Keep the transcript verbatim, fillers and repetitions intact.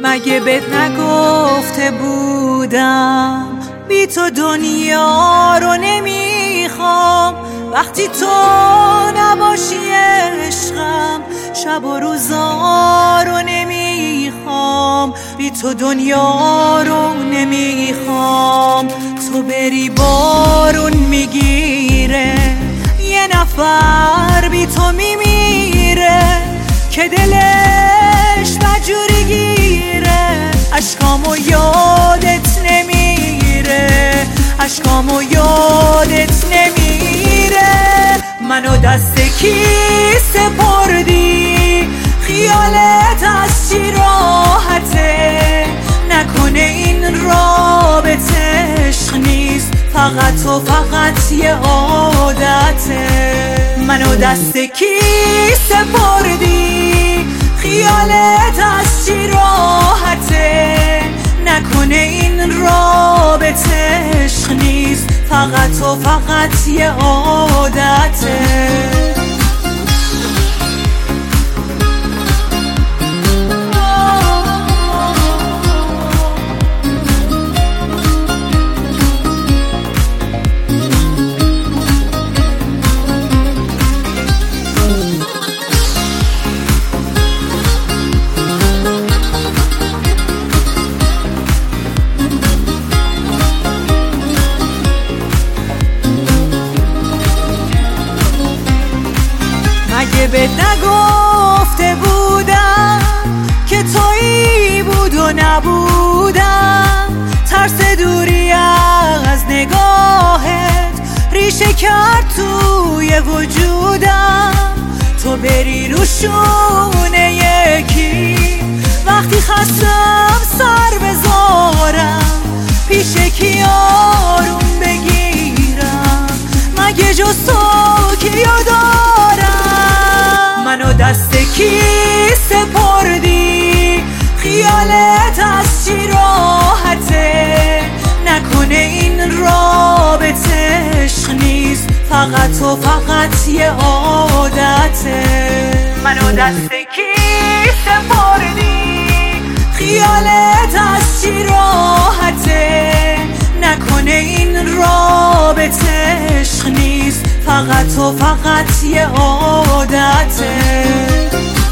مگه بهت نگفته بودم بی تو دنیا رو نمیخوام؟ وقتی تو نباشی عشقم شب و روزا رو نمیخوام، بی تو دنیا رو نمیخوام. تو بری بارون میگیره، یه نفر بی تو میمیره که دلش مجوری گیره. اشکامو یادت نمیره، اشکامو یادت نمیره. منو دست کی سپردی؟ خیالت از چی راحته؟ نکنه این رابطه عشق نیست، فقط و فقط یه عادته. منو دست کی سپردی؟ خیالت از چی راحته؟ نکنه این رابطه عشق نیست، فقط و فقط یه عادته. مگه بهت نگفته بودم که تویی بود و نبودم؟ ترس دوری از نگاهت ریشه کرد توی وجودم. تو بری رو شونه یکی وقتی خستم سر بذارم، پیش کی آروم بگیرم؟ مگه جز تو کیو دارم؟ منو دست کی سپردی؟ خیالت از چی راحته؟ نکنه این رابطه عشق نیست، فقط و فقط یه عادته. منو دست کی سپردی؟ خیالت از چی راحته؟ نکنه این رابطه عشق نیست، فقط و فقط یه عادته.